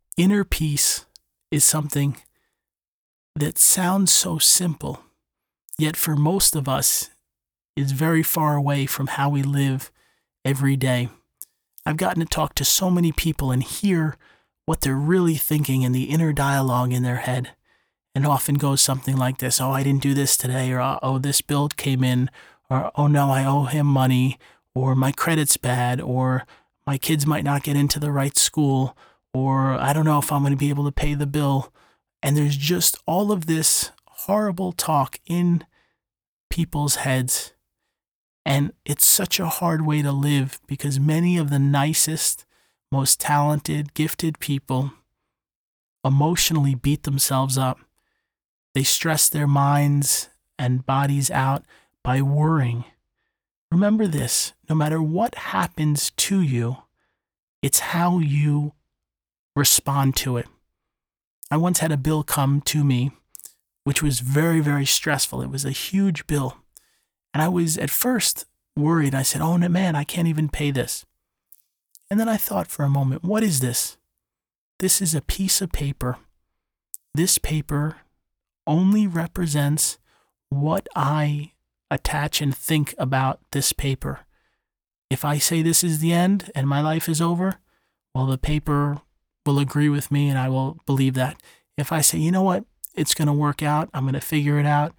Inner peace is something that sounds so simple, yet for most of us is very far away from how we live every day. I've gotten to talk to so many people and hear what they're really thinking in the inner dialogue in their head. And often goes something like this: oh, I didn't do this today, or oh, this bill came in, or oh no, I owe him money, or my credit's bad, or my kids might not get into the right school, or I don't know if I'm going to be able to pay the bill. And there's just all of this horrible talk in people's heads. And it's such a hard way to live because many of the nicest, most talented, gifted people emotionally beat themselves up. They stress their minds and bodies out by worrying. Remember this: no matter what happens to you, it's how you respond to it. I once had a bill come to me, which was very, very stressful. It was a huge bill. And I was at first worried. I said, oh man, I can't even pay this. And then I thought for a moment, what is this? This is a piece of paper. This paper only represents what I attach and think about this paper. If I say this is the end and my life is over, well, the paper will agree with me and I will believe that. If I say, you know what, it's going to work out, I'm going to figure it out,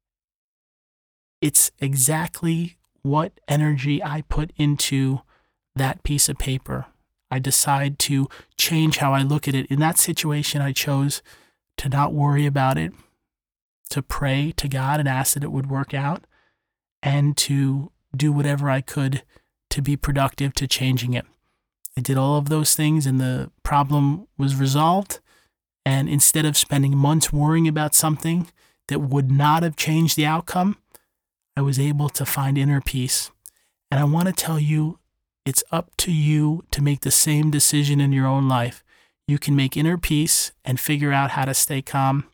it's exactly what energy I put into that piece of paper. I decide to change how I look at it. In that situation, I chose to not worry about it, to pray to God and ask that it would work out, and to do whatever I could to be productive to changing it. I did all of those things and the problem was resolved. And instead of spending months worrying about something that would not have changed the outcome, I was able to find inner peace. And I want to tell you, it's up to you to make the same decision in your own life. You can make inner peace and figure out how to stay calm.